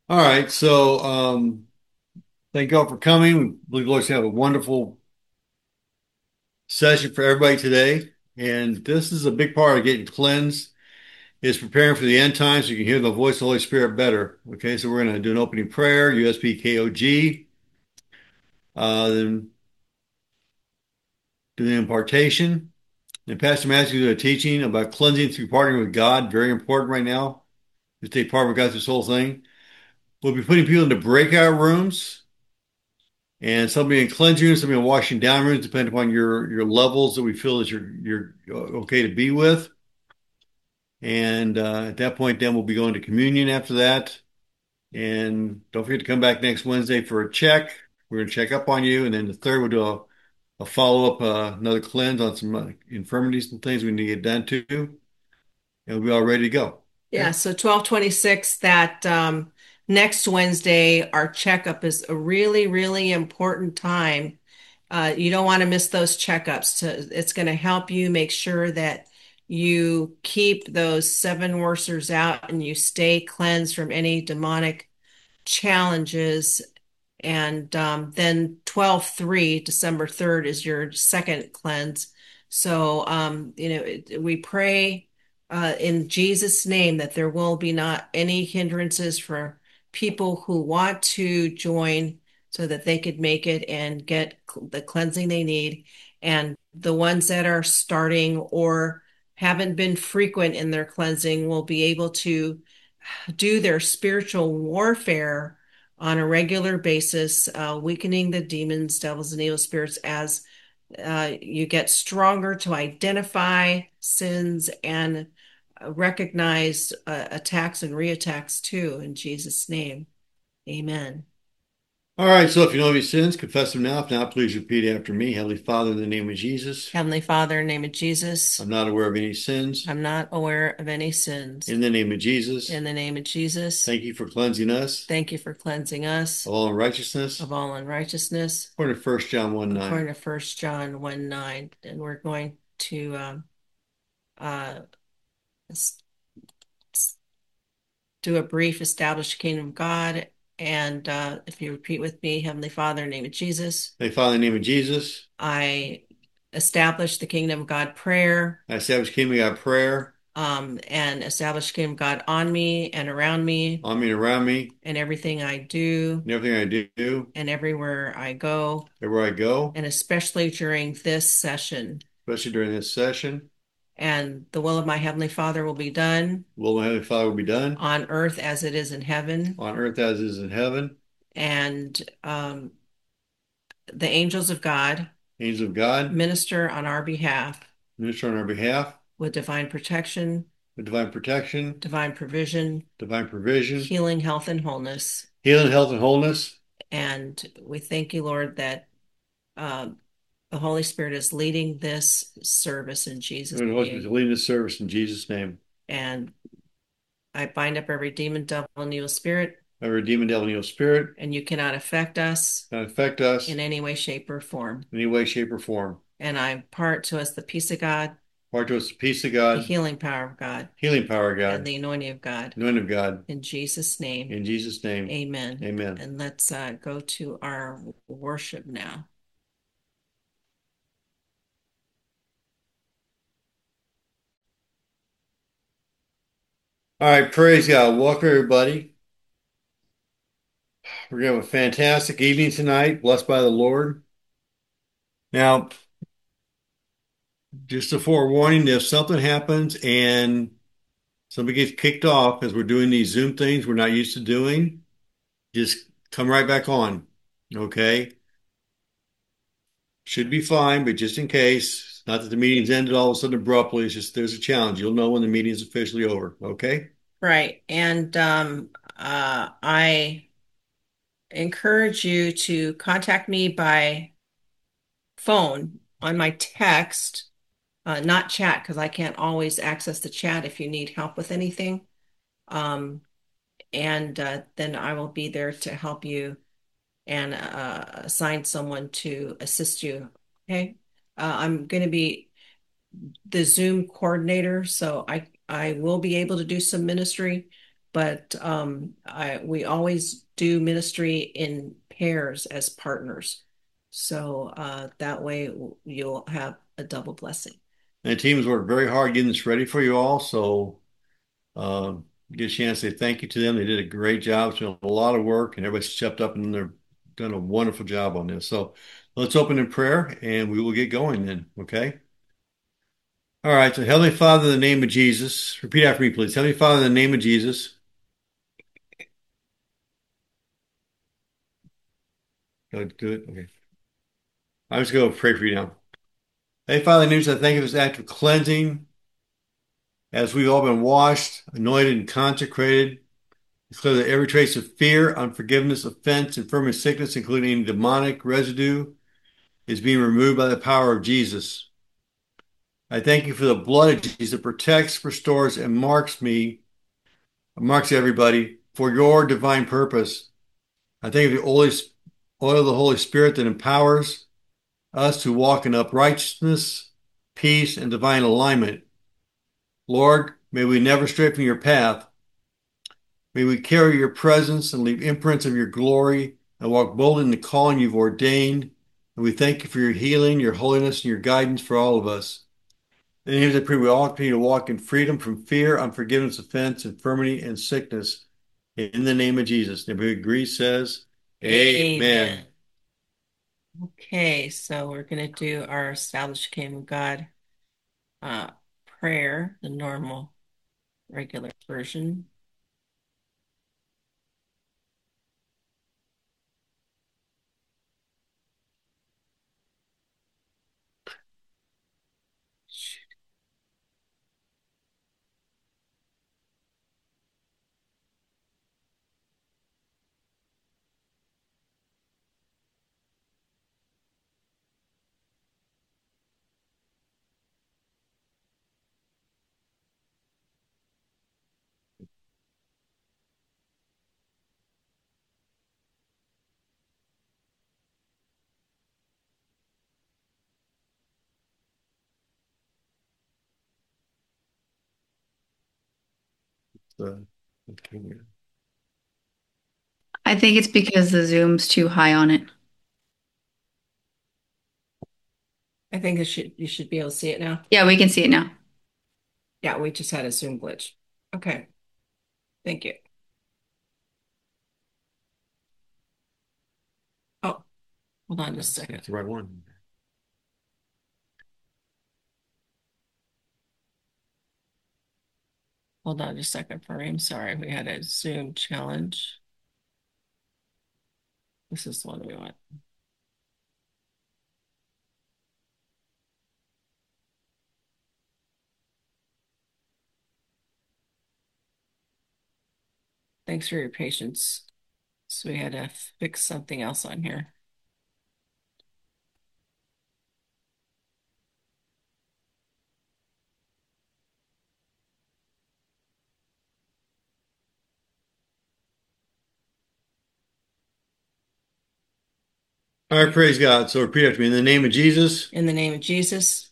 All right, so thank you all for coming. We believe Lord's gonna have a wonderful session for everybody today. And this is a big part of getting cleansed, is preparing for the end times so you can hear the voice of the Holy Spirit better. Okay, so we're gonna do an opening prayer, USPKOG, then do the impartation. Then Pastor Matthew do a teaching about cleansing through partnering with God. Very important right now to take part with God through this whole thing. We'll be putting people into breakout rooms. And somebody in cleansing rooms, somebody in washing down rooms, depending upon your levels that we feel that you're okay to be with. And at that point, then we'll be going to communion after that. And don't forget to come back next Wednesday for a check. We're going to check up on you. And then the third, we'll do a follow up, another cleanse on some infirmities and things we need to get done too. And we'll be all ready to go. Yeah, Okay. so 12/26, that next Wednesday, our checkup is a really, really important time. You don't want to miss those checkups. It's going to help you make sure that you keep those seven worsers out and you stay cleansed from any demonic challenges. And then 12/3, December 3rd, is your second cleanse. So, we pray in Jesus' name that there will be not any hindrances for people who want to join so that they could make it and get the cleansing they need. And the ones that are starting or haven't been frequent in their cleansing will be able to do their spiritual warfare on a regular basis, weakening the demons, devils, and evil spirits as you get stronger to identify sins and recognize attacks and reattacks too. In Jesus' name, amen. All right. So if you know your sins, confess them now. If not, please repeat after me. Heavenly Father, in the name of Jesus, Heavenly Father, in the name of Jesus, I'm not aware of any sins. I'm not aware of any sins. In the name of Jesus, In the name of Jesus, thank you for cleansing us thank you for cleansing us of all unrighteousness. of all unrighteousness, According to 1 John 1 9. according to First John 1:9. And we're going to uh, do a brief establish the kingdom of God. And if you repeat with me, Heavenly Father, in the name of Jesus, Thank you, Father, in the name of Jesus. I establish the kingdom of God prayer, I establish kingdom of God prayer and establish the kingdom of God on me and around me on me and around me and everything I do and everything I do, and everywhere I go, everywhere I go, and especially during this session. especially during this session. And the will of my Heavenly Father will be done The will of my Heavenly Father will be done on earth as it is in heaven. on earth as it is in heaven. And the angels of God Angels of God, minister on our behalf minister on our behalf with divine protection, with divine protection, divine provision, divine provision, healing, health, and wholeness. healing, health, and wholeness. And we thank you, Lord, that uh, the Holy Spirit is leading this service in Jesus' And the Holy Spirit name. is leading this service in Jesus' name. And I bind up every demon, devil, and evil spirit, Every demon, devil, and evil spirit and you cannot affect us not affect us in any way, shape, or form. in any way, shape, or form. And I impart to us the peace of God, Part to us the peace of the God, healing power of God, healing power of and God, the anointing of God. anointing of God. In Jesus' name, In Jesus' name, amen. amen. And let's go to our worship now. All right, praise God. Welcome, everybody. We're going to have a fantastic evening tonight, blessed by the Lord. Now, just a forewarning, if something happens and somebody gets kicked off as we're doing these Zoom things we're not used to doing, just come right back on. Okay? Should be fine, but just in case, not that the meeting's ended all of a sudden abruptly, it's just there's a challenge. You'll know when the meeting is officially over. Okay? Right. And I encourage you to contact me by phone on my text, not chat, because I can't always access the chat if you need help with anything. Um, and then I will be there to help you and assign someone to assist you. Okay. I'm going to be the Zoom coordinator, so I will be able to do some ministry, but we always do ministry in pairs as partners. So that way you'll have a double blessing. And the teams worked very hard getting this ready for you all. So get a chance to say thank you to them. They did a great job. It's been a lot of work, and everybody stepped up and they're done a wonderful job on this. So let's open in prayer and we will get going then. Okay. All right. So Heavenly Father, in the name of Jesus, repeat after me, please. Heavenly Father, in the name of Jesus. Do it. Okay. I'm just going to pray for you now. Hey, Father, in the name of Jesus, I thank you for this act of cleansing as we've all been washed, anointed, and consecrated. Declare that every trace of fear, unforgiveness, offense, infirmity, sickness, including any demonic residue, is being removed by the power of Jesus. I thank you for the blood of Jesus that protects, restores, and marks everybody for your divine purpose. I thank you for the oil of the Holy Spirit that empowers us to walk in uprightness, peace, and divine alignment. Lord, may we never stray from your path. May we carry your presence and leave imprints of your glory and walk boldly in the calling you've ordained. And we thank you for your healing, your holiness, and your guidance for all of us. In the name I pray we all continue to walk in freedom from fear, unforgiveness, offense, infirmity, and sickness. In the name of Jesus. And everybody agrees, says, Amen. Okay, so we're going to do our established kingdom of God uh, prayer, the normal, regular version. Okay. I think it's because the zoom's too high on it. I think you should be able to see it now. Yeah, we can see it now. Yeah, we just had a Zoom glitch. Okay, thank you. Oh, hold on just a second. That's the right one. Hold on just a second for me. I'm sorry, we had a Zoom challenge. This is the one we want. Thanks for your patience. So we had to fix something else on here. All right, praise God. So repeat after me. In the name of Jesus, In the name of Jesus,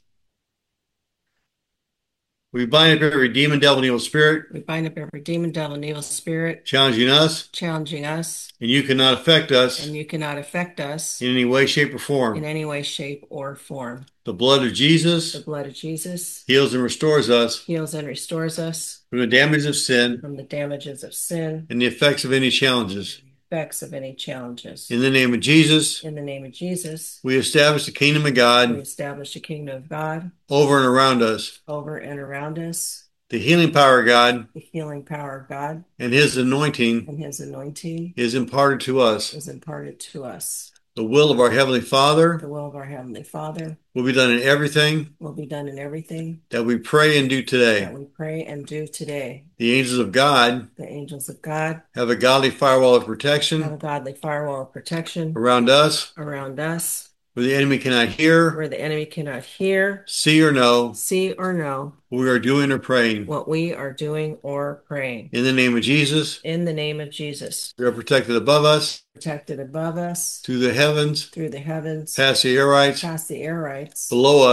we bind up every demon, devil, and evil spirit we bind up every demon, devil, and evil spirit challenging us, and you cannot affect us you cannot affect us in any way, shape, or in form. any way, shape, or form. The blood of The Jesus blood of Jesus heals and restores us heals and restores us from the damages of sin from the damages of sin, and the effects of any challenges. effects of any challenges. In the name of Jesus, In the name of Jesus, we establish the kingdom of we God establish the kingdom of God over and around us. over and around us, The healing power of God the healing power of God and his anointing and his anointing is imparted to us. is imparted to us. The will of our Heavenly The Father will of our Heavenly Father will be done in everything will be done in everything that we pray and do that today. we pray and do today. The angels of God The angels of God have a godly firewall of have a protection godly firewall of protection around us around us, where the enemy cannot hear, where the enemy cannot hear, see, or know see, or know what we are doing or praying. what we are doing or praying. In the name of Jesus, In the name of Jesus, we are protected above us, protected above us, through the heavens, through the heavens, past the air rights, past the air rights, below us,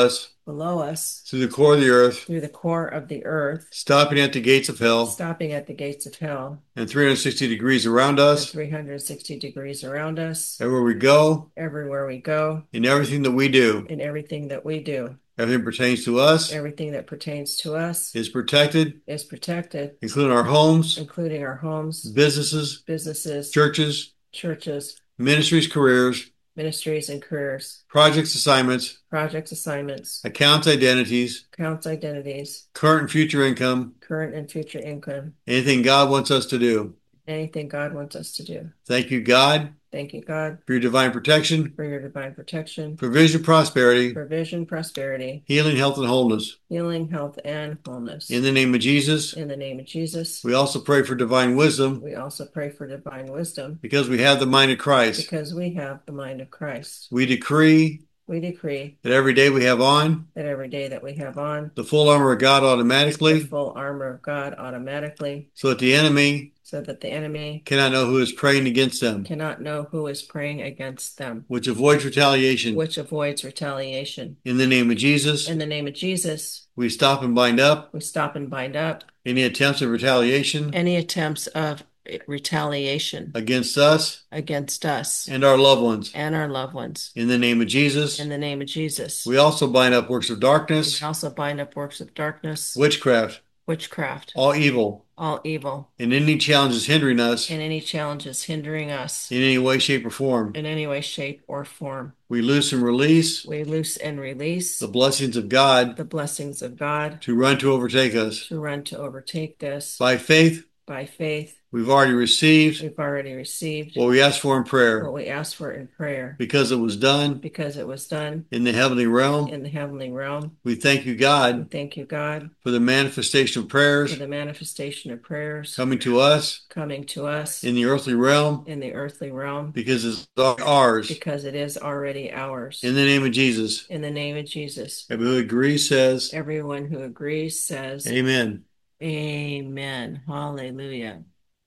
below us, through the core of the earth, through the core of the earth, stopping at the gates of hell, stopping at the gates of hell, and 360 degrees around and us, 360 degrees around us, everywhere we go, everywhere we go, in everything that we do. in everything that we do. Everything pertains to us Everything that pertains to us is protected, is protected, including our homes, including our homes, businesses, businesses, churches, churches, ministries, careers, ministries, and careers, projects, assignments, projects, assignments, accounts, identities, accounts, identities, current and future income, current and future income, anything God wants us to do. anything God wants us to do. Thank you, God, Thank you, God, for your divine protection, for your divine protection, provision, prosperity, provision, prosperity, healing, health, and wholeness. healing, health, and wholeness. In the name of Jesus, In the name of Jesus, we also pray for divine wisdom we also pray for divine wisdom because we have the mind of Christ. because we have the mind of Christ. We decree We decree that every day we have on that every day that we have on the full armor of God the automatically full armor of God automatically so that the enemy so that the enemy cannot know who is praying against them, cannot know who is praying against them, which avoids retaliation. which avoids retaliation. In the name of Jesus, In the name of Jesus, we stop and bind up we stop and bind up any attempts of retaliation any attempts of retaliation against us against us and our loved ones. and our loved ones. In the name of Jesus, In the name of Jesus, we also bind up works of darkness, we also bind up works of darkness, witchcraft, witchcraft, all evil, all evil, and any challenges hindering us and any challenges hindering us in any way, shape, or form. in any way, shape, or form. We loose and release We loose and release the blessings of God the blessings of God to run to overtake us. to run to overtake this. By faith, By faith, we've already received we've already received what we asked for in prayer what we asked for in prayer because it was done because it was done in the heavenly realm. in the heavenly realm. We thank you, We God, thank you, God, for the manifestation of prayers for the manifestation of prayers coming to us coming to us in the earthly realm in the earthly realm because it's ours. because it is already ours. In the name of Jesus. In the name of Jesus. Everyone who agrees says, Everyone who agrees says, Amen. Amen. Hallelujah.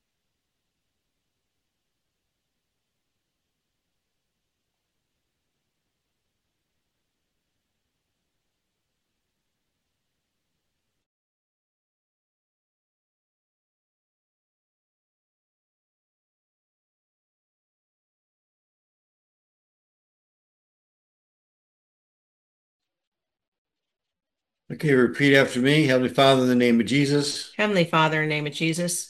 Okay, repeat after me. Heavenly Father, in the name of Jesus, Heavenly Father, in the name of Jesus,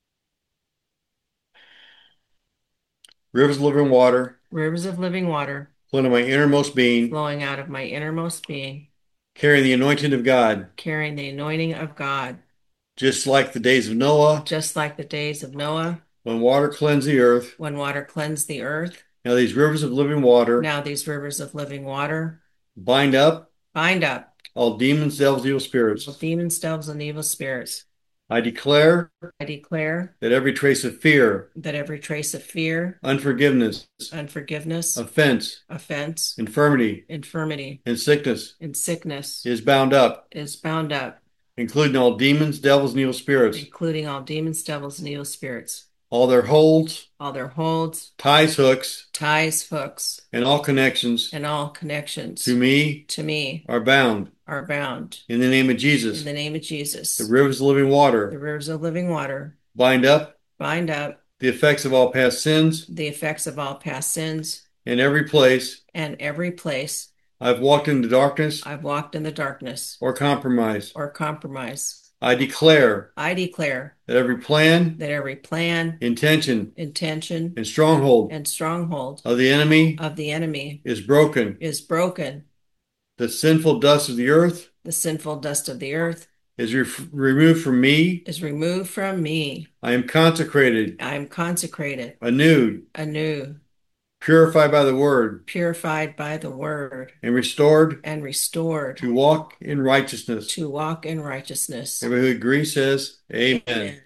rivers of living water rivers of living water flow into my innermost being, flowing out of my innermost being, carrying the anointing of God, carrying the anointing of God, just like the days of Noah, just like the days of Noah, when water cleansed the earth. when water cleansed the earth. Now these rivers of living water Now these rivers of living water bind up bind up all demons, devils, evil spirits. all demons, devils, and evil spirits. I declare I declare that every trace of fear, that every trace of fear, unforgiveness, unforgiveness, offense, offense, infirmity, infirmity, and sickness and sickness is bound up, is bound up, including all demons, devils, and evil spirits, including all demons, devils, and evil spirits, all their holds, all their holds, ties, hooks, ties, hooks, and all connections and all connections to me to me are bound. are bound. In the name of In Jesus, the name of Jesus, the rivers of living the water rivers of living water bind up bind up the effects of all past sins the effects of all past sins, in every place and every place I've walked into darkness I've walked in the darkness or compromise. or compromise. I declare I declare that every plan, that every plan, intention, intention, and stronghold and stronghold of the enemy of the enemy is broken. is broken. The sinful dust of the earth The sinful dust of the earth is removed from me. is removed from me. I am consecrated, I am consecrated, anew, anew, purified by the word, purified by the word, and restored and restored to walk in righteousness. to walk in righteousness. Everybody who agrees says, Amen. Amen.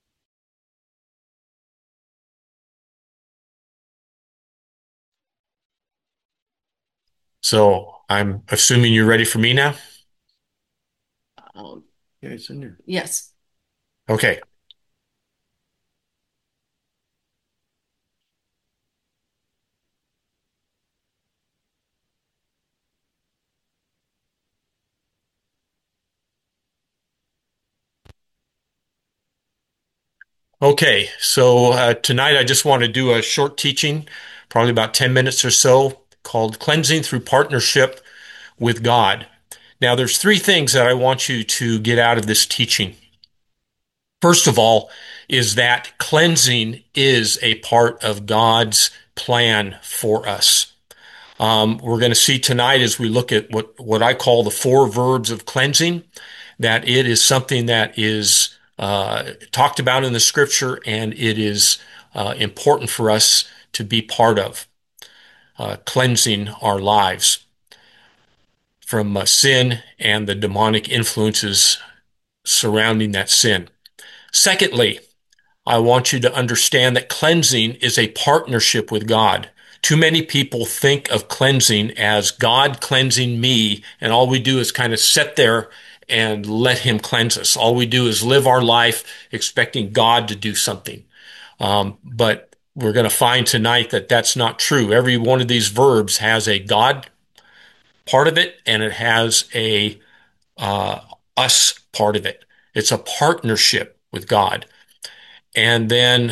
So I'm assuming you're ready for me now? Um, Yeah, it's in there. yes. Okay. Okay, so tonight I just want to do a short teaching, probably about 10 minutes or so, called Cleansing Through Partnership with God. Now, there's three things that I want you to get out of this teaching. First of all, is that cleansing is a part of God's plan for us. We're going to see tonight as we look at what I call the four verbs of cleansing, that it is something that is talked about in the scripture and it is important for us to be part of, cleansing our lives from sin and the demonic influences surrounding that sin. Secondly, I want you to understand that cleansing is a partnership with God. Too many people think of cleansing as God cleansing me, and all we do is kind of sit there and let Him cleanse us. All we do is live our life expecting God to do something. But we're going to find tonight that that's not true. Every one of these verbs has a God part of it, and it has a uh, us part of it. It's a partnership with God. And then,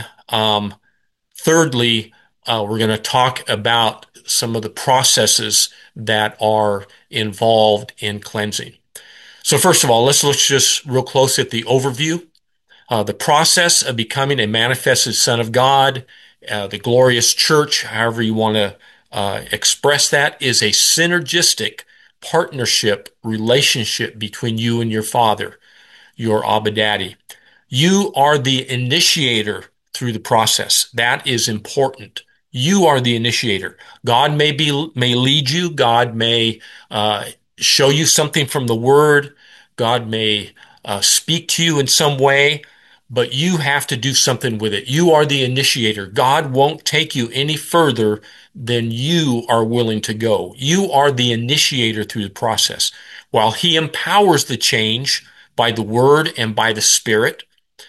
thirdly, we're going to talk about some of the processes that are involved in cleansing. So first of all, let's look just real close at the overview. The process of becoming a manifested son of God, the glorious church, however you want to express that, is a synergistic partnership relationship between you and your Father, your Abba Daddy. You are the initiator through the process. That is important. You are the initiator. God may lead you. God may show you something from the Word. God may speak to you in some way, but you have to do something with it. You are the initiator. God won't take you any further than you are willing to go. You are the initiator through the process. While He empowers the change by the Word and by the Spirit,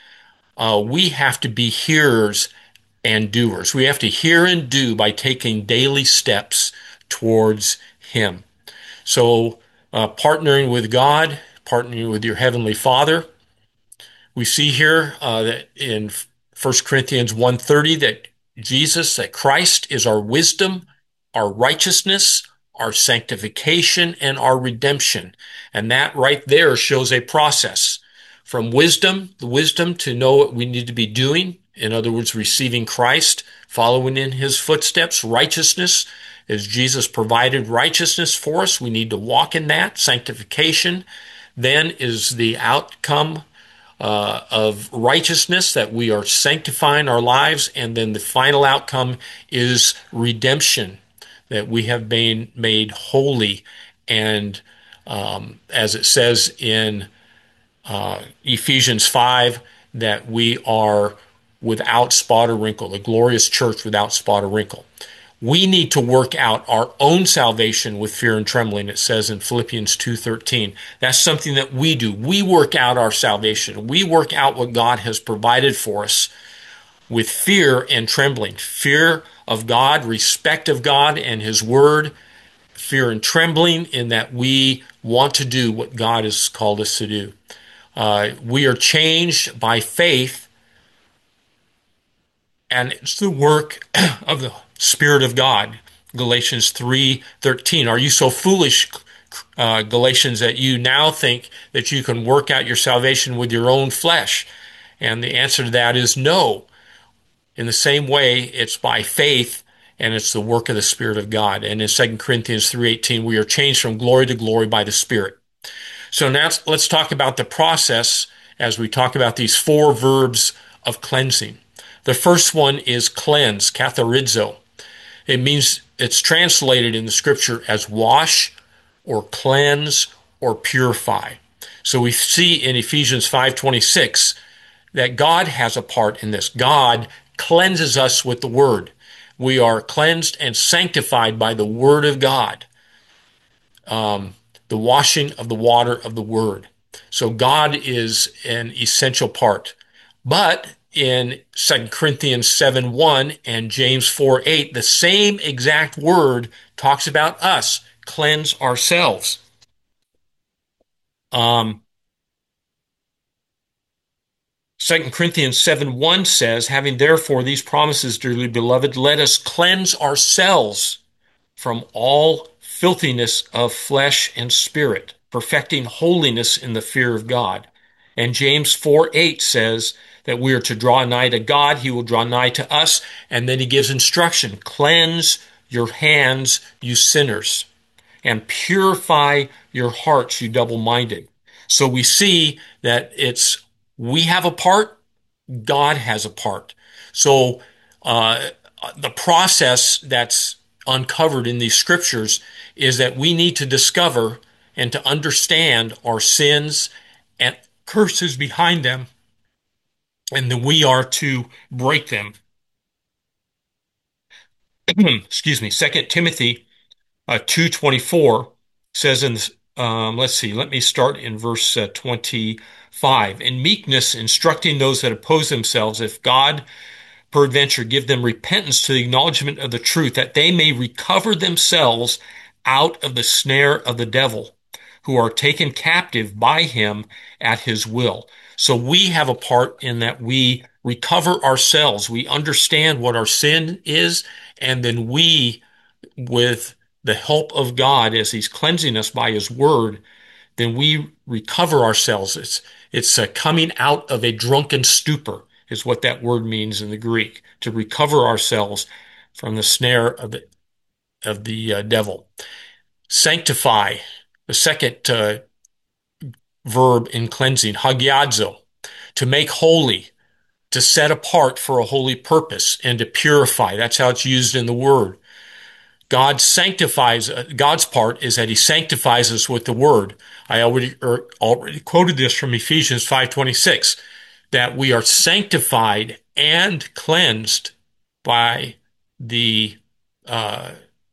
we have to be hearers and doers. We have to hear and do by taking daily steps towards Him. So, partnering with God, partnering with your Heavenly Father. We see here that in 1 Corinthians 1:30 that Christ is our wisdom, our righteousness, our sanctification, and our redemption. And that right there shows a process from wisdom, the wisdom to know what we need to be doing. In other words, receiving Christ, following in His footsteps, righteousness, as Jesus provided righteousness for us. We need to walk in that. Sanctification then is the outcome of righteousness, that we are sanctifying our lives, and then the final outcome is redemption, that we have been made holy, and as it says in Ephesians 5, that we are without spot or wrinkle, the glorious church without spot or wrinkle. We need to work out our own salvation with fear and trembling, it says in Philippians 2:13. That's something that we do. We work out our salvation. We work out what God has provided for us with fear and trembling. Fear of God, respect of God and His Word, fear and trembling in that we want to do what God has called us to do. We are changed by faith, and it's the work of the Spirit of God. Galatians 3:13. Are you so foolish, Galatians, that you now think that you can work out your salvation with your own flesh? And the answer to that is no. In the same way, it's by faith, and it's the work of the Spirit of God. And in 2 Corinthians 3:18, we are changed from glory to glory by the Spirit. So now let's talk about the process as we talk about these four verbs of cleansing. The first one is cleanse, katharizo. It means, it's translated in the scripture as wash or cleanse or purify. So we see in Ephesians 5:26 that God has a part in this. God cleanses us with the Word. We are cleansed and sanctified by the Word of God. The washing of the water of the Word. So God is an essential part. But in 2 Corinthians 7:1 and James 4:8, the same exact word talks about us, cleanse ourselves. 2 Corinthians 7:1 says, having therefore these promises, dearly beloved, let us cleanse ourselves from all filthiness of flesh and spirit, perfecting holiness in the fear of God. And James 4:8 says that we are to draw nigh to God, he will draw nigh to us, and then he gives instruction, cleanse your hands, you sinners, and purify your hearts, you double-minded. So we see that we have a part, God has a part. So uh, the process that's uncovered in these scriptures is that we need to discover and to understand our sins and curses behind them, and then we are to break them. Excuse me. 2 Timothy 2:24 says let's see, let me start in verse 25. In meekness, instructing those that oppose themselves, if God peradventure give them repentance to the acknowledgement of the truth, that they may recover themselves out of the snare of the devil, who are taken captive by him at his will. So we have a part in that we recover ourselves. We understand what our sin is, and then we, with the help of God, as he's cleansing us by his word, then we recover ourselves. It's coming out of a drunken stupor is what that word means in the Greek, to recover ourselves from the snare of the devil. Sanctify, the second verb in cleansing, hagiadzo, to make holy, to set apart for a holy purpose, and to purify. That's how it's used in the word. God sanctifies, God's part is that he sanctifies us with the word. I already quoted this from Ephesians 5:26, that we are sanctified and cleansed by the uh,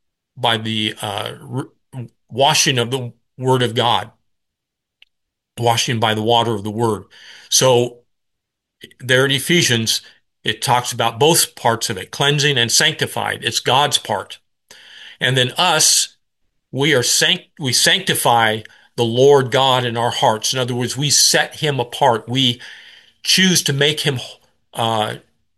washing of the word of God, washing by the water of the word. So there in Ephesians, it talks about both parts of it, cleansing and sanctified. It's God's part. And then us, we sanctify the Lord God in our hearts. In other words, we set him apart. Choose to make him uh,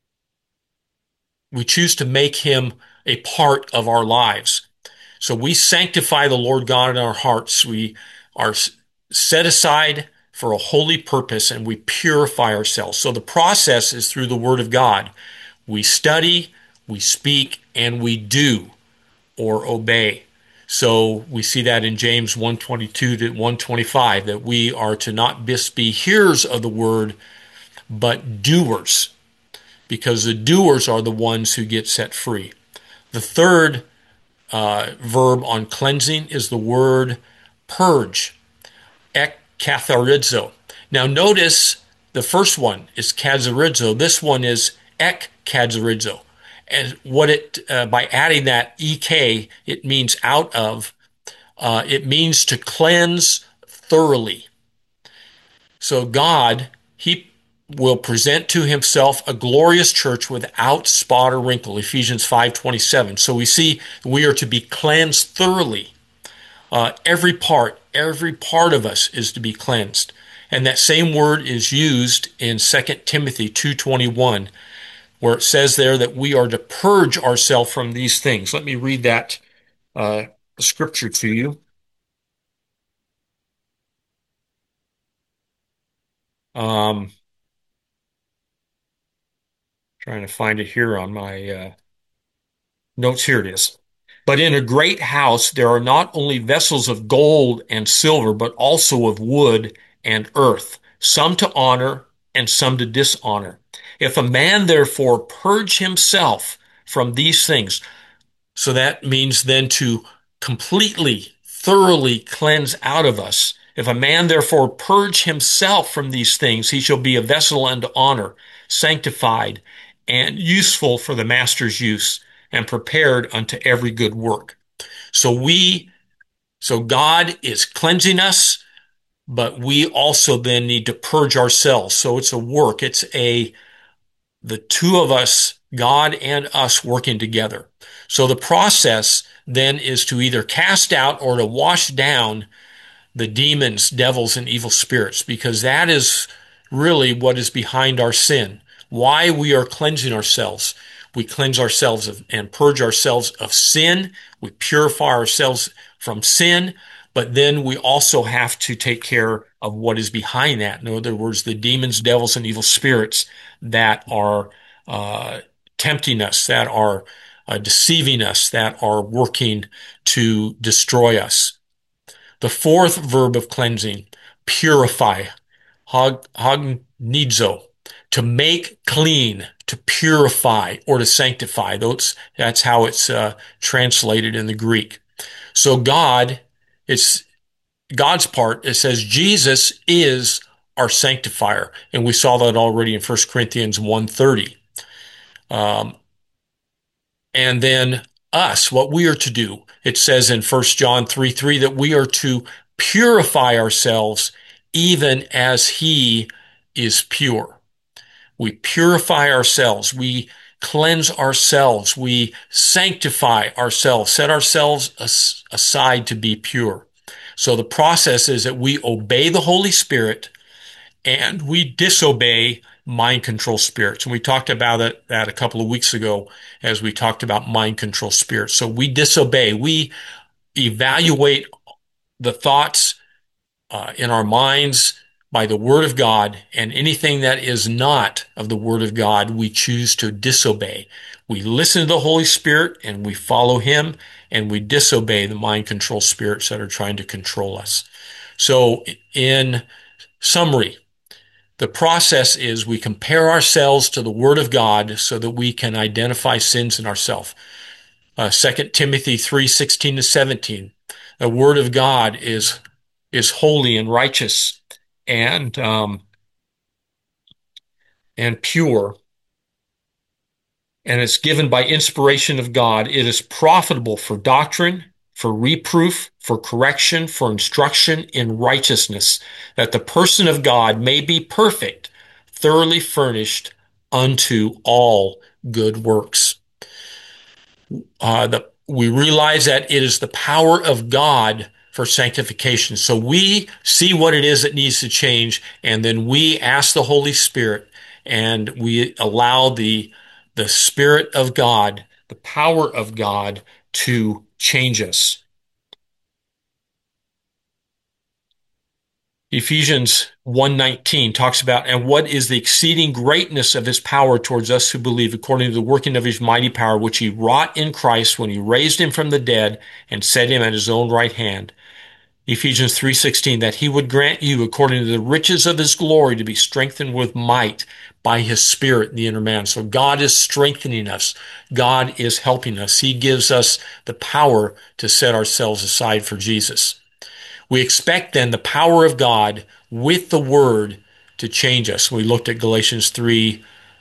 we choose to make him a part of our lives. So we sanctify the Lord God in our hearts. We are set aside for a holy purpose, and we purify ourselves. So the process is through the Word of God. We study, we speak, and we do or obey. So we see that in James 1:22 to 1:25, that we are to not just be hearers of the word, but doers, because the doers are the ones who get set free. The third verb on cleansing is the word purge, ekkatharizo. Now notice the first one is katharizo. This one is ekkatharizo. And by adding that ek, it means out of, it means to cleanse thoroughly. So God, he will present to himself a glorious church without spot or wrinkle, Ephesians 5:27. So we see we are to be cleansed thoroughly. Every part of us is to be cleansed. And that same word is used in 2 Timothy 2:21, where it says there that we are to purge ourselves from these things. Let me read that scripture to you. Trying to find it here on my notes. Here it is. But in a great house there are not only vessels of gold and silver, but also of wood and earth, some to honor and some to dishonor. If a man therefore purge himself from these things, so that means then to completely, thoroughly cleanse out of us. If a man therefore purge himself from these things, he shall be a vessel unto honor, sanctified, and useful for the master's use, and prepared unto every good work. So God is cleansing us, but we also then need to purge ourselves. So it's a work. The two of us, God and us, working together. So the process then is to either cast out or to wash down the demons, devils, and evil spirits, because that is really what is behind our sin, why we are cleansing ourselves. We cleanse ourselves and purge ourselves of sin. We purify ourselves from sin, but then we also have to take care of what is behind that. In other words, the demons, devils, and evil spirits that are tempting us, that are deceiving us, that are working to destroy us. The fourth verb of cleansing, purify, hagnizo, to make clean, to purify, or to sanctify. That's how it's translated in the Greek. So it's God's part. It says Jesus is our sanctifier, and we saw that already in 1 Corinthians 1:30. And then us, what we are to do. It says in 1 John 3:3 that we are to purify ourselves even as he is pure. We purify ourselves. We cleanse ourselves. We sanctify ourselves, set ourselves aside to be pure. So the process is that we obey the Holy Spirit and we disobey mind control spirits. And we talked about that a couple of weeks ago as we talked about mind control spirits. So we disobey. We evaluate the thoughts in our minds by the Word of God, and anything that is not of the Word of God, we choose to disobey. We listen to the Holy Spirit and we follow Him, and we disobey the mind control spirits that are trying to control us. So in summary, the process is we compare ourselves to the Word of God so that we can identify sins in ourselves. 2 Timothy 3:16-17. The Word of God is holy and righteous and pure, and it's given by inspiration of God. It is profitable for doctrine, for reproof, for correction, for instruction in righteousness, that the person of God may be perfect, thoroughly furnished unto all good works. We realize that it is the power of God for sanctification. So we see what it is that needs to change, and then we ask the Holy Spirit, and we allow the Spirit of God, the power of God, to change us. Ephesians 1:19 talks about, and what is the exceeding greatness of his power towards us who believe, according to the working of his mighty power, which he wrought in Christ when he raised him from the dead and set him at his own right hand. Ephesians 3:16, that he would grant you, according to the riches of his glory, to be strengthened with might by his Spirit in the inner man. So God is strengthening us. God is helping us. He gives us the power to set ourselves aside for Jesus. We expect then the power of God with the Word to change us. We looked at Galatians 3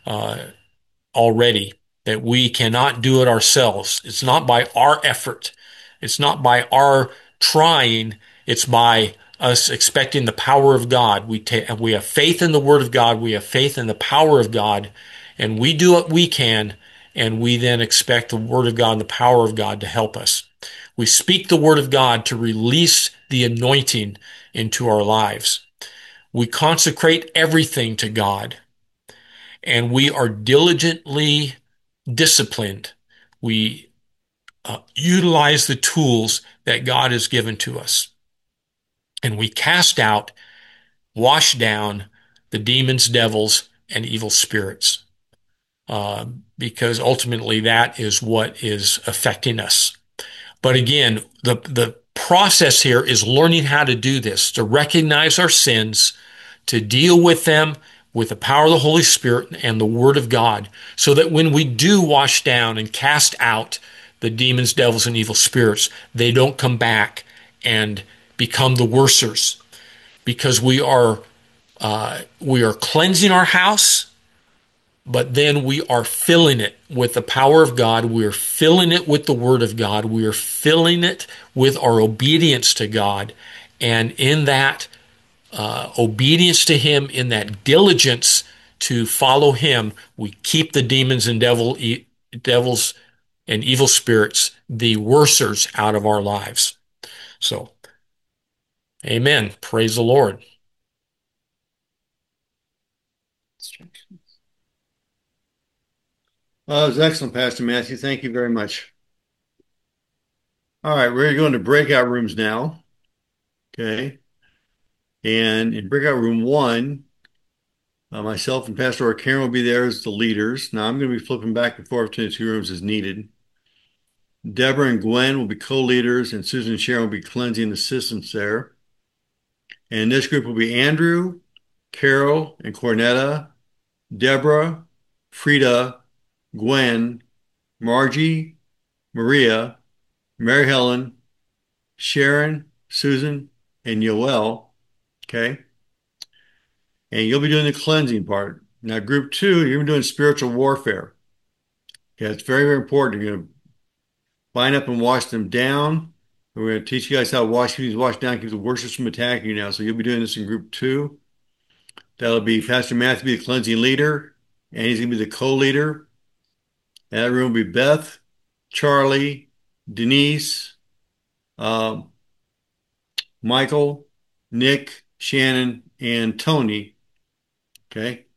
already, that we cannot do it ourselves. It's not by our effort. It's not by our trying. It's by us expecting the power of God. We have faith in the Word of God. We have faith in the power of God, and we do what we can, and we then expect the Word of God and the power of God to help us. We speak the Word of God to release the anointing into our lives. We consecrate everything to God, and we are diligently disciplined. We utilize the tools that God has given to us, and we cast out, wash down the demons, devils, and evil spirits, because ultimately that is what is affecting us. But again, the process here is learning how to do this, to recognize our sins, to deal with them with the power of the Holy Spirit and the Word of God, so that when we do wash down and cast out the demons, devils, and evil spirits, they don't come back and become the worsers, because we are cleansing our house, but then we are filling it with the power of God. We are filling it with the Word of God. We are filling it with our obedience to God. And in that obedience to Him, in that diligence to follow Him, we keep the demons and devils and evil spirits, the worsers, out of our lives. So, amen. Praise the Lord. That was excellent, Pastor Matthew. Thank you very much. All right, we're going to go into breakout rooms now. Okay. And in breakout room one, myself and Pastor Karen will be there as the leaders. Now I'm going to be flipping back and forth between the two rooms as needed. Deborah and Gwen will be co-leaders, and Susan and Sharon will be cleansing assistants there. And this group will be Andrew, Carol, and Cornetta, Deborah, Frida, Gwen, Margie, Maria, Mary Helen, Sharon, Susan, and Yoel. Okay. And you'll be doing the cleansing part. Now, group two, you're doing spiritual warfare. Okay, it's very, very important. You're going to bind up and wash them down. We're going to teach you guys how to wash these wash down, keep the worshipers from attacking you now. So you'll be doing this in group two. That'll be Pastor Matthew, be the cleansing leader, and he's going to be the co-leader. And that room will be Beth, Charlie, Denise, um, Michael, Nick, Shannon, and Tony. Okay.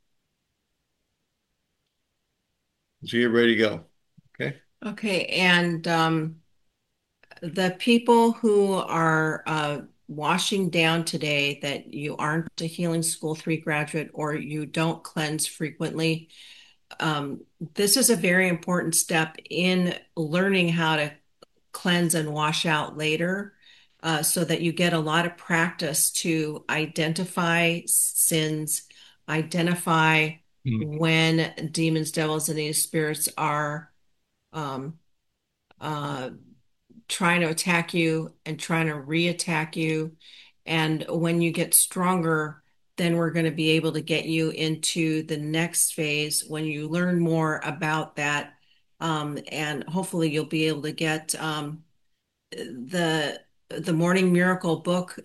So you're ready to go. Okay. Okay, and the people who are washing down today that you aren't a Healing School 3 graduate or you don't cleanse frequently, um, this is a very important step in learning how to cleanse and wash out later, so that you get a lot of practice to identify sins, identify Mm. when demons, devils, and these spirits are um, uh, trying to attack you and trying to re-attack you. And when you get stronger, then we're going to be able to get you into the next phase when you learn more about that. And hopefully you'll be able to get the the Morning Miracle book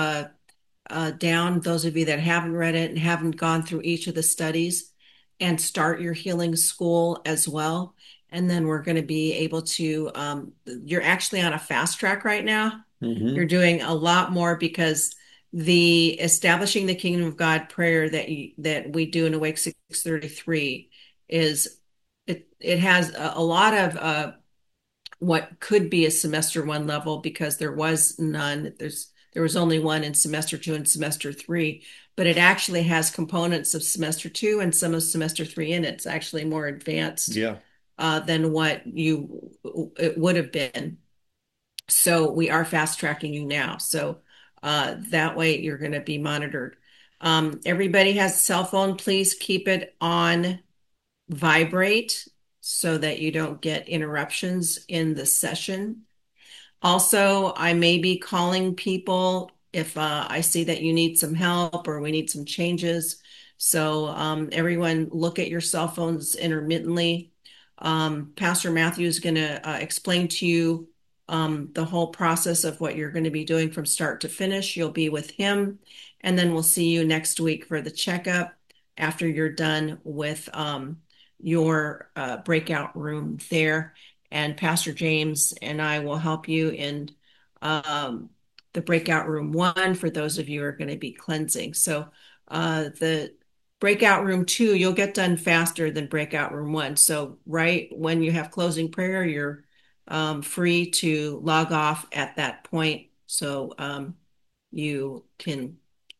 down, those of you that haven't read it and haven't gone through each of the studies, and start your healing school as well. And then we're going to be able to, you're actually on a fast track right now. You're Mm-hmm. doing a lot more because the establishing the kingdom of God prayer that we do in Awake 633 is it has a lot of what could be a semester one level because there was none. There was only one in semester two and semester three, but it actually has components of semester two and some of semester three in it. It's actually more advanced Yeah. than what you it would have been. So we are fast tracking you now. So that way you're going to be monitored. Everybody has a cell phone. Please keep it on vibrate so that you don't get interruptions in the session. Also, I may be calling people if I see that you need some help or we need some changes. So everyone look at your cell phones intermittently. Pastor Matthew is going to explain to you the whole process of what you're going to be doing from start to finish. You'll be with him, and then we'll see you next week for the checkup after you're done with your breakout room there. And Pastor James and I will help you in um, the breakout room one for those of you who are going to be cleansing. So the breakout room two, you'll get done faster than breakout room one. So right when you have closing prayer, you're free to log off at that point. So you can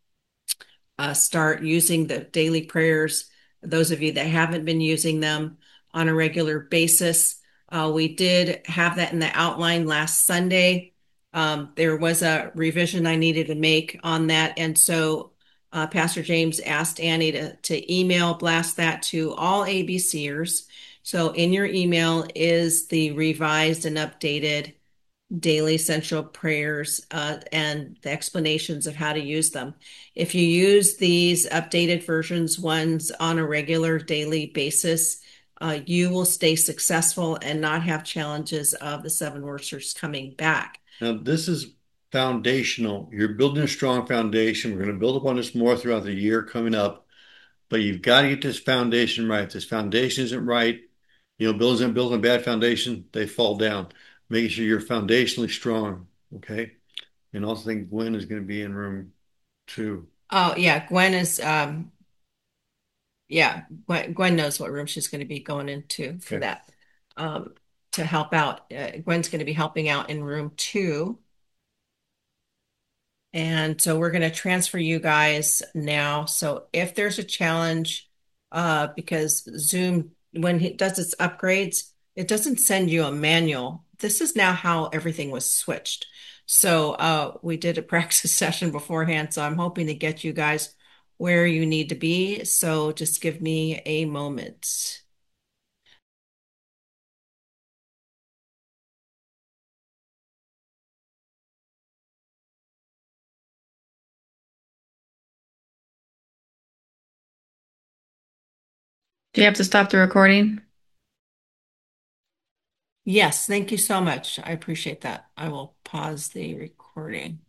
start using the daily prayers. Those of you that haven't been using them on a regular basis, we did have that in the outline last Sunday. There was a revision I needed to make on that. And so Pastor James asked Annie to email blast that to all ABCers. So in your email is the revised and updated daily essential prayers and the explanations of how to use them. If you use these updated versions ones on a regular daily basis, you will stay successful and not have challenges of the seven worshipers coming back. Now, this is foundational. You're building a strong foundation. We're going to build upon this more throughout the year coming up, but you've got to get this foundation right. If this foundation isn't right, buildings and building a bad foundation, they fall down. Making sure you're foundationally strong. Okay. And also think Gwen is going to be in room two. Oh yeah, Gwen is Yeah, Gwen knows what room she's going to be going into for Okay. that. Um, to help out. Gwen's going to be helping out in room 2. And so we're going to transfer you guys now. So if there's a challenge, because Zoom, when it does its upgrades, it doesn't send you a manual. This is now how everything was switched. So we did a practice session beforehand. So I'm hoping to get you guys where you need to be. So just give me a moment. Do you have to stop the recording? Yes, thank you so much. I appreciate that. I will pause the recording.